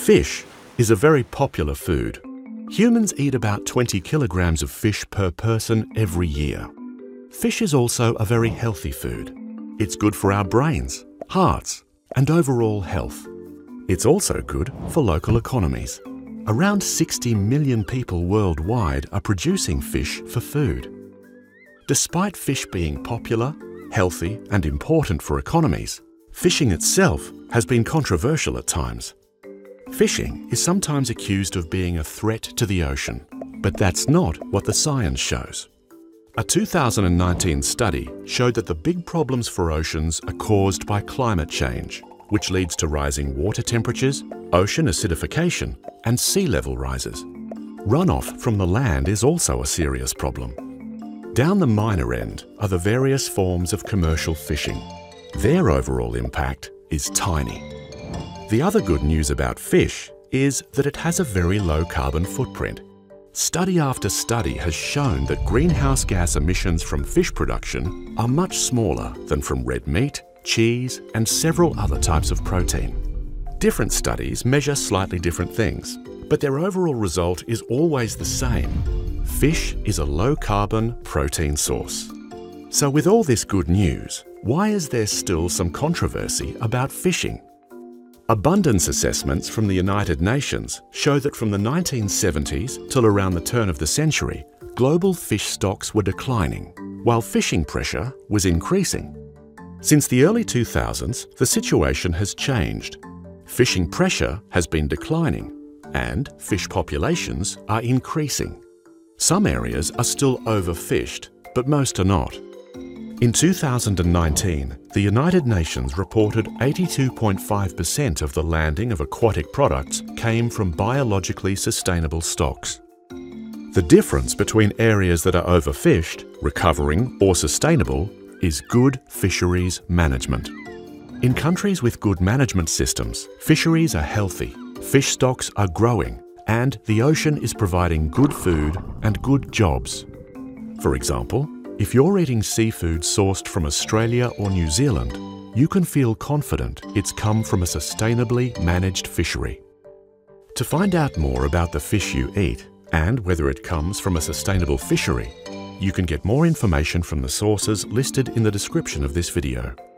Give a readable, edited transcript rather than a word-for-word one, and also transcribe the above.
Fish is a very popular food. Humans eat about 20 kilograms of fish per person every year. Fish is also a very healthy food. It's good for our brains, hearts, and overall health. It's also good for local economies. Around 60 million people worldwide are producing fish for food. Despite fish being popular, healthy, and important for economies, fishing itself has been controversial at times. Fishing is sometimes accused of being a threat to the ocean, but that's not what the science shows. A 2019 study showed that the big problems for oceans are caused by climate change, which leads to rising water temperatures, ocean acidification, and sea level rises. Runoff from the land is also a serious problem. Down the minor end are the various forms of commercial fishing. Their overall impact is tiny. The other good news about fish is that it has a very low carbon footprint. Study after study has shown that greenhouse gas emissions from fish production are much smaller than from red meat, cheese, and several other types of protein. Different studies measure slightly different things, but their overall result is always the same. Fish is a low-carbon protein source. So with all this good news, why is there still some controversy about fishing? Abundance assessments from the United Nations show that from the 1970s till around the turn of the century, global fish stocks were declining, while fishing pressure was increasing. Since the early 2000s, the situation has changed. Fishing pressure has been declining, and fish populations are increasing. Some areas are still overfished, but most are not. In 2019, the United Nations reported 82.5% of the landing of aquatic products came from biologically sustainable stocks. The difference between areas that are overfished, recovering, or sustainable is good fisheries management. In countries with good management systems, fisheries are healthy, fish stocks are growing, and the ocean is providing good food and good jobs. For example, if you're eating seafood sourced from Australia or New Zealand, you can feel confident it's come from a sustainably managed fishery. To find out more about the fish you eat and whether it comes from a sustainable fishery, you can get more information from the sources listed in the description of this video.